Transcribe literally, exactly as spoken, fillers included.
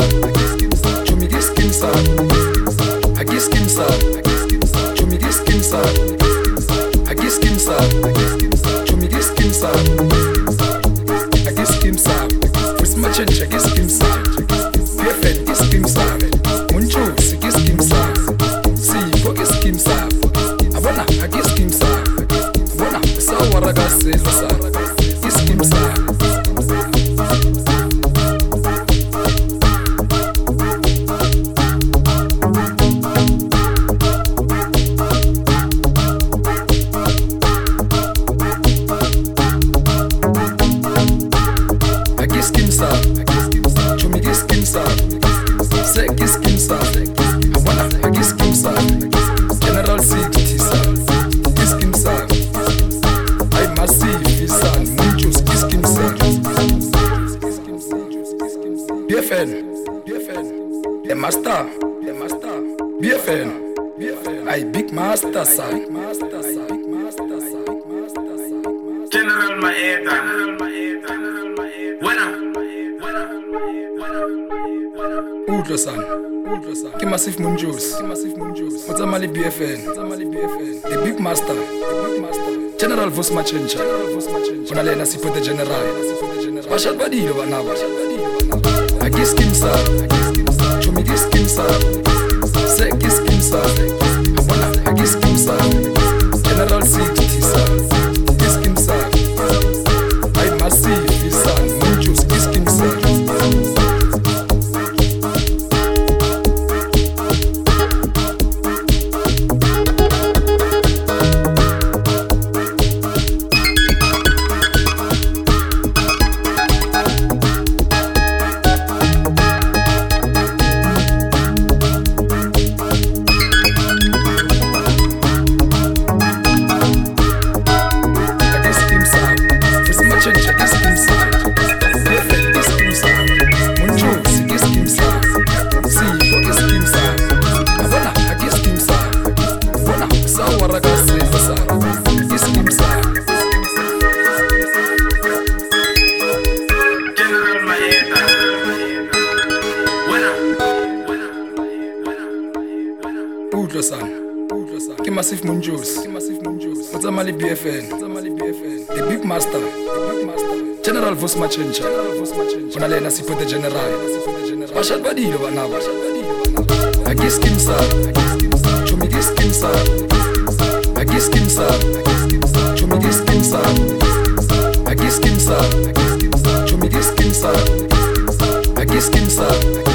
Show me this skin side. I get skin side. Show me this skin side. I get skin side. Show me this skin side. I get skin side. Where's my change? I get skin side. Perfect, get skin side. Munchos, get skin side. See, for get skin side. I wanna, I get skin side. I wanna, so what I got say, get skin side. Show me this skin side. Say get skin side. I wanna I get skin side. General sixty side. Get skin side. I must see this side. Muchos get skin side. B F N. B F N. The master. The master. B F N. B F N. I big master side. General Maeda. Buena. Udlosan, Udlosan, Ki Massive Munjos, Ki Massive Munjos, Mozamali B F N, Mozamali B F N, the big master, the big master, General Vosma Chencha, General Vosma Chencha, Unalena Sipo de General, Bashal Badilo Banaba, I get skin side, show me this skin side, say get skin side, I wanna, I get skin side, General sixty side, get skin side, I must see this side, Munjos, get skin side. Udlosan, Udlosan, Ki Massive Munjos, Ki Massive Munjos, Mozamali B F N, Mozamali B F N, the big master, the big master, General Vosma Chencha, General Vosma Chencha, Unalena Sipo de General, Bashal Badilo Banaba, I get skin side, show me this skin side, I get skin side, show me this skin side, I get skin side, show me this skin side, I get skin side.